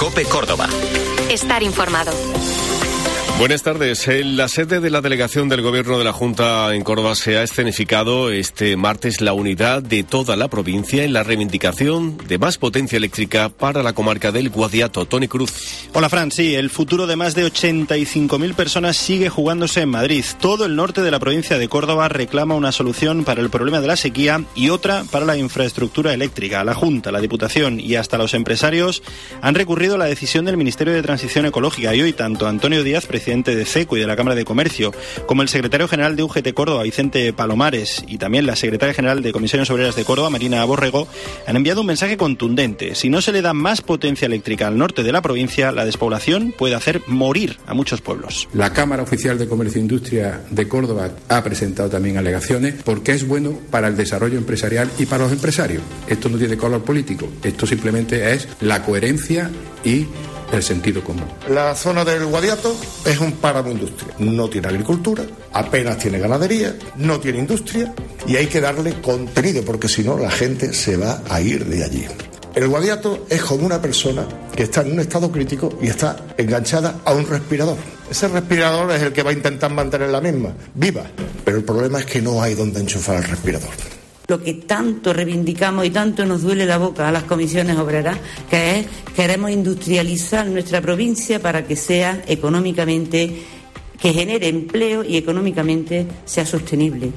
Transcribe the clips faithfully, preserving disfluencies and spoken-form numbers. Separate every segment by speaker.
Speaker 1: COPE Córdoba.
Speaker 2: Estar informado.
Speaker 3: Buenas tardes. En la sede de la delegación del Gobierno de la Junta en Córdoba se ha escenificado este martes la unidad de toda la provincia en la reivindicación de más potencia eléctrica para la comarca del Guadiato. Tony Cruz.
Speaker 4: Hola, Fran. Sí, el futuro de más de ochenta y cinco mil personas sigue jugándose en Madrid. Todo el norte de la provincia de Córdoba reclama una solución para el problema de la sequía y otra para la infraestructura eléctrica. La Junta, la Diputación y hasta los empresarios han recurrido a la decisión del Ministerio de Transición Ecológica y hoy tanto Antonio Díaz, presidente de CECO y de la Cámara de Comercio, como el secretario general de U G T Córdoba, Vicente Palomares, y también la secretaria general de Comisiones Obreras de Córdoba, Marina Borrego, han enviado un mensaje contundente. Si no se le da más potencia eléctrica al norte de la provincia, la despoblación puede hacer morir a muchos pueblos.
Speaker 5: La Cámara Oficial de Comercio e Industria de Córdoba ha presentado también alegaciones porque es bueno para el desarrollo empresarial y para los empresarios. Esto no tiene color político, esto simplemente es la coherencia y el sentido común.
Speaker 6: La zona del Guadiato es un páramo industrial. No tiene agricultura, apenas tiene ganadería, no tiene industria y hay que darle contenido porque si no la gente se va a ir de allí. El Guadiato es como una persona que está en un estado crítico y está enganchada a un respirador. Ese respirador es el que va a intentar mantenerla misma viva, pero el problema es que no hay donde enchufar el respirador.
Speaker 7: Lo que tanto reivindicamos y tanto nos duele la boca a las comisiones obreras, que es queremos industrializar nuestra provincia para que sea económicamente, que genere empleo y económicamente sea sostenible.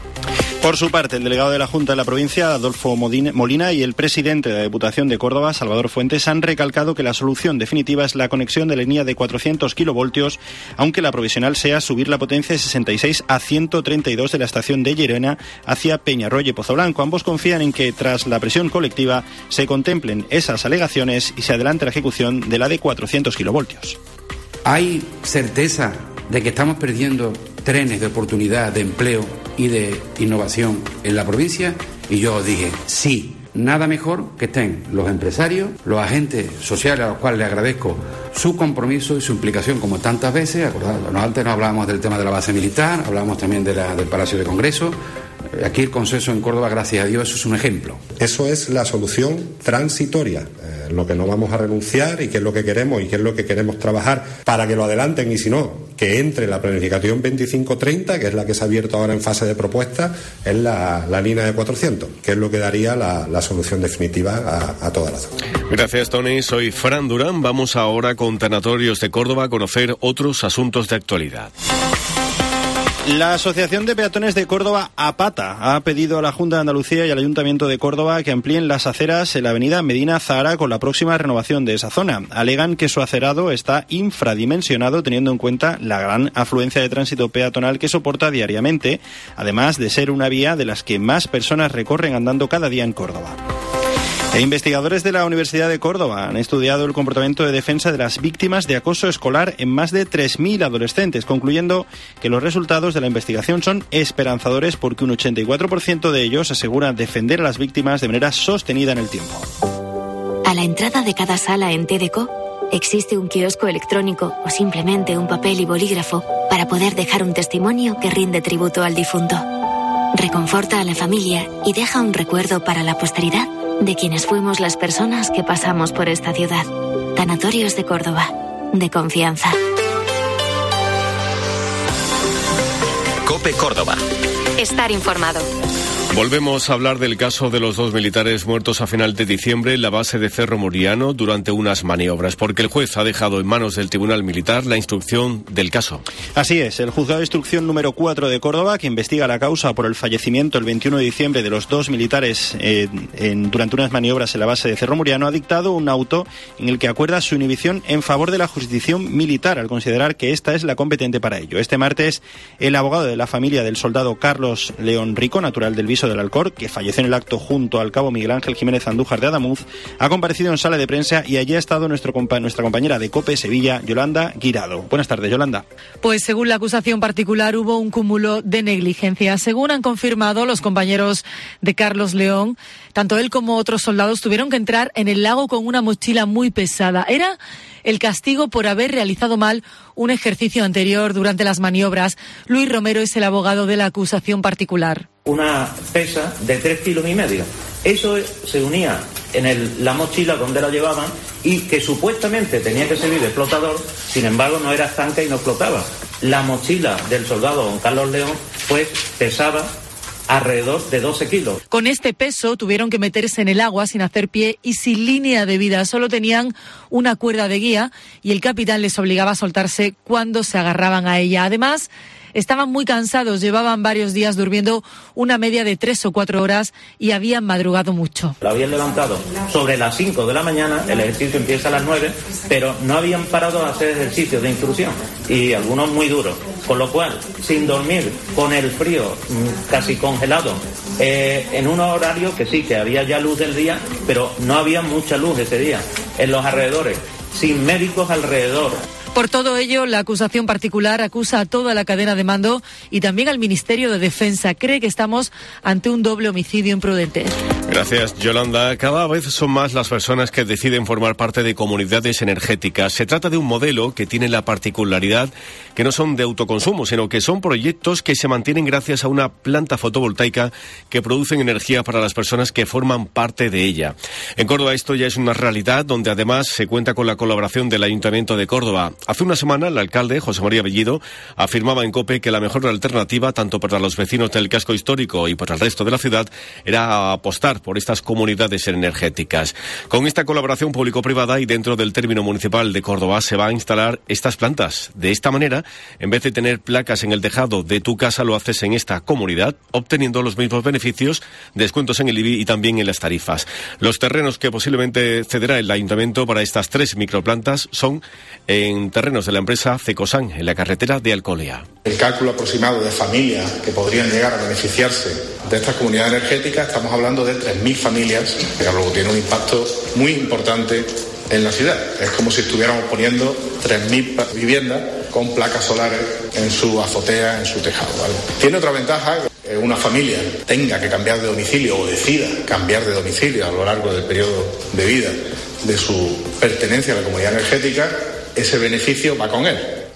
Speaker 4: Por su parte, el delegado de la Junta de la provincia, Adolfo Molina, y el presidente de la Diputación de Córdoba, Salvador Fuentes, han recalcado que la solución definitiva es la conexión de la línea de cuatrocientos kilovoltios, aunque la provisional sea subir la potencia de sesenta y seis a ciento treinta y dos de la estación de Llerena hacia Peñarroya y Pozoblanco. Ambos confían en que, tras la presión colectiva, se contemplen esas alegaciones y se adelante la ejecución de la de cuatrocientos kilovoltios.
Speaker 5: Hay certeza de que estamos perdiendo trenes de oportunidad, de empleo y de innovación en la provincia, y yo os dije, sí, nada mejor que estén los empresarios, los agentes sociales a los cuales les agradezco su compromiso y su implicación como tantas veces. Acordad, antes no hablábamos del tema de la base militar, hablábamos también de la, del Palacio de Congreso. Aquí el consenso en Córdoba, gracias a Dios, eso es un ejemplo.
Speaker 8: Eso es la solución transitoria, eh, lo que no vamos a renunciar y que es lo que queremos y que es lo que queremos trabajar para que lo adelanten y si no, que entre la planificación veinticinco treinta, que es la que se ha abierto ahora en fase de propuesta, es la, la línea de cuatrocientos, que es lo que daría la, la solución definitiva a, a toda la zona.
Speaker 3: Gracias, Tony. Soy Fran Durán. Vamos ahora con Tanatorios de Córdoba a conocer otros asuntos de actualidad.
Speaker 4: La Asociación de Peatones de Córdoba, APATA, ha pedido a la Junta de Andalucía y al Ayuntamiento de Córdoba que amplíen las aceras en la avenida Medina Zahara con la próxima renovación de esa zona. Alegan que su acerado está infradimensionado teniendo en cuenta la gran afluencia de tránsito peatonal que soporta diariamente, además de ser una vía de las que más personas recorren andando cada día en Córdoba. E investigadores de la Universidad de Córdoba han estudiado el comportamiento de defensa de las víctimas de acoso escolar en más de tres mil adolescentes, concluyendo que los resultados de la investigación son esperanzadores porque un ochenta y cuatro por ciento de ellos aseguran defender a las víctimas de manera sostenida en el tiempo.
Speaker 2: A la entrada de cada sala en T D C O existe un kiosco electrónico o simplemente un papel y bolígrafo para poder dejar un testimonio que rinde tributo al difunto. Reconforta a la familia y deja un recuerdo para la posteridad de quienes fuimos las personas que pasamos por esta ciudad. Tanatorios de Córdoba, de confianza.
Speaker 1: COPE Córdoba.
Speaker 2: Estar informado.
Speaker 3: Volvemos a hablar del caso de los dos militares muertos a final de diciembre en la base de Cerro Muriano durante unas maniobras, porque el juez ha dejado en manos del Tribunal Militar la instrucción del caso.
Speaker 4: Así es, el juzgado de instrucción número cuatro de Córdoba, que investiga la causa por el fallecimiento el veintiuno de diciembre de los dos militares eh, en, durante unas maniobras en la base de Cerro Muriano, ha dictado un auto en el que acuerda su inhibición en favor de la jurisdicción militar, al considerar que esta es la competente para ello. Este martes, el abogado de la familia del soldado Carlos León Rico, natural del Viso del Alcor, que falleció en el acto junto al cabo Miguel Ángel Jiménez Andújar de Adamuz, ha comparecido en sala de prensa y allí ha estado nuestro compa- nuestra compañera de COPE Sevilla, Yolanda Guirado. Buenas tardes, Yolanda.
Speaker 9: Pues según la acusación particular hubo un cúmulo de negligencia. Según han confirmado los compañeros de Carlos León, tanto él como otros soldados tuvieron que entrar en el lago con una mochila muy pesada. Era el castigo por haber realizado mal un ejercicio anterior durante las maniobras. Luis Romero es el abogado de la acusación particular.
Speaker 10: Una pesa de tres kilos y medio. Eso se unía en el, la mochila donde la llevaban y que supuestamente tenía que servir de flotador, sin embargo no era estanca y no flotaba. La mochila del soldado don Carlos León pues pesaba alrededor de doce kilos.
Speaker 9: Con este peso tuvieron que meterse en el agua sin hacer pie y sin línea de vida. Solo tenían una cuerda de guía y el capitán les obligaba a soltarse cuando se agarraban a ella. Además, estaban muy cansados, llevaban varios días durmiendo una media de tres o cuatro horas y habían madrugado mucho.
Speaker 10: La habían levantado sobre las cinco de la mañana, el ejercicio empieza a las nueve, pero no habían parado a hacer ejercicios de instrucción y algunos muy duros. Con lo cual, sin dormir, con el frío casi congelado, eh, en un horario que sí, que había ya luz del día, pero no había mucha luz ese día, en los alrededores, sin médicos alrededor.
Speaker 9: Por todo ello, la acusación particular acusa a toda la cadena de mando y también al Ministerio de Defensa. Cree que estamos ante un doble homicidio imprudente.
Speaker 3: Gracias, Yolanda. Cada vez son más las personas que deciden formar parte de comunidades energéticas. Se trata de un modelo que tiene la particularidad que no son de autoconsumo, sino que son proyectos que se mantienen gracias a una planta fotovoltaica que producen energía para las personas que forman parte de ella. En Córdoba esto ya es una realidad, donde además se cuenta con la colaboración del Ayuntamiento de Córdoba. Hace una semana el alcalde, José María Bellido, afirmaba en COPE que la mejor alternativa, tanto para los vecinos del casco histórico y para el resto de la ciudad, era apostar por estas comunidades energéticas. Con esta colaboración público-privada y dentro del término municipal de Córdoba se va a instalar estas plantas. De esta manera, en vez de tener placas en el tejado de tu casa, lo haces en esta comunidad, obteniendo los mismos beneficios, descuentos en el I B I y también en las tarifas. Los terrenos que posiblemente cederá el ayuntamiento para estas tres microplantas son en terrenos de la empresa Cecosan, en la carretera de Alcolea.
Speaker 6: El cálculo aproximado de familias que podrían llegar a beneficiarse de estas comunidades energéticas, estamos hablando de tres mil familias, que luego tiene un impacto muy importante en la ciudad. Es como si estuviéramos poniendo tres mil viviendas con placas solares en su azotea, en su tejado, ¿vale? Tiene otra ventaja, que una familia tenga que cambiar de domicilio o decida cambiar de domicilio a lo largo del periodo de vida de su pertenencia a la comunidad energética, ese beneficio va con él.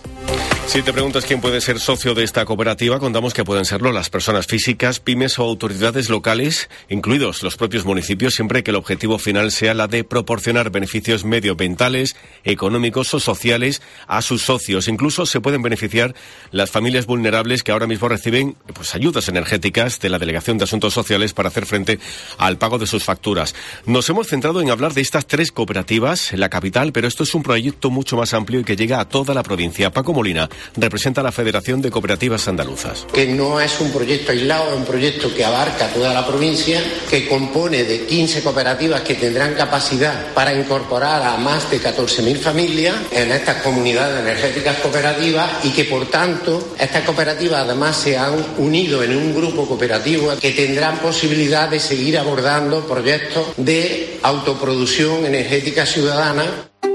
Speaker 3: Si te preguntas quién puede ser socio de esta cooperativa, contamos que pueden serlo las personas físicas, pymes o autoridades locales, incluidos los propios municipios, siempre que el objetivo final sea la de proporcionar beneficios medioambientales, económicos o sociales a sus socios. Incluso se pueden beneficiar las familias vulnerables que ahora mismo reciben pues, ayudas energéticas de la Delegación de Asuntos Sociales para hacer frente al pago de sus facturas. Nos hemos centrado en hablar de estas tres cooperativas en la capital, pero esto es un proyecto mucho más amplio y que llega a toda la provincia. Paco Molina representa a la Federación de Cooperativas Andaluzas.
Speaker 11: Que no es un proyecto aislado, es un proyecto que abarca toda la provincia, que compone de quince cooperativas que tendrán capacidad para incorporar a más de catorce mil familias en estas comunidades energéticas cooperativas y que, por tanto, estas cooperativas además se han unido en un grupo cooperativo que tendrán posibilidad de seguir abordando proyectos de autoproducción energética ciudadana.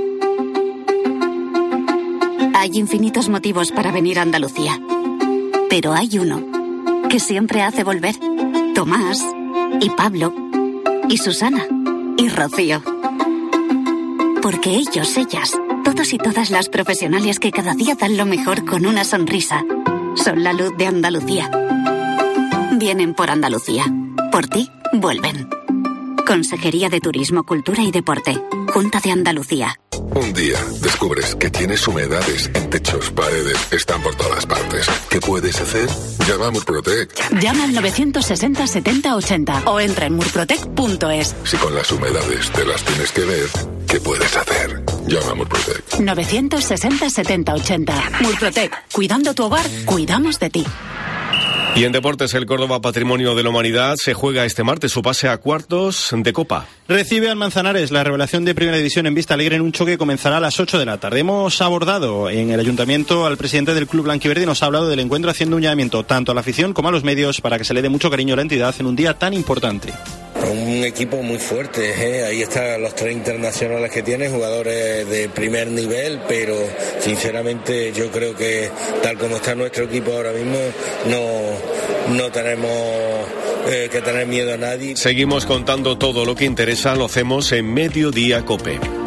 Speaker 2: Hay infinitos motivos para venir a Andalucía, pero hay uno que siempre hace volver. Tomás, y Pablo, y Susana, y Rocío. Porque ellos, ellas, todos y todas las profesionales que cada día dan lo mejor con una sonrisa, son la luz de Andalucía. Vienen por Andalucía. Por ti, vuelven. Consejería de Turismo, Cultura y Deporte. Junta de Andalucía.
Speaker 12: Un día descubres que tienes humedades en techos, paredes, están por todas partes. ¿Qué puedes hacer? Llama a Murprotec.
Speaker 2: Llama al novecientos sesenta setenta ochenta o entra en murprotec punto es.
Speaker 12: Si con las humedades te las tienes que ver, ¿qué puedes hacer? Llama a Murprotec.
Speaker 2: novecientos sesenta setenta ochenta. Murprotec. Cuidando tu hogar, cuidamos de ti.
Speaker 3: Y en deportes, el Córdoba Patrimonio de la Humanidad se juega este martes su pase a cuartos de Copa.
Speaker 4: Recibe al Manzanares. La revelación de Primera División en Vista Alegre en un choque que comenzará a las ocho de la tarde. Hemos abordado en el Ayuntamiento al presidente del Club Blanquiverde y nos ha hablado del encuentro, haciendo un llamamiento tanto a la afición como a los medios para que se le dé mucho cariño a la entidad en un día tan importante.
Speaker 13: Un equipo muy fuerte, ¿eh? Ahí están los tres internacionales que tiene, jugadores de primer nivel, pero sinceramente yo creo que tal como está nuestro equipo ahora mismo no, no tenemos eh, que tener miedo a nadie.
Speaker 3: Seguimos contando todo lo que interesa, lo hacemos en Mediodía COPE.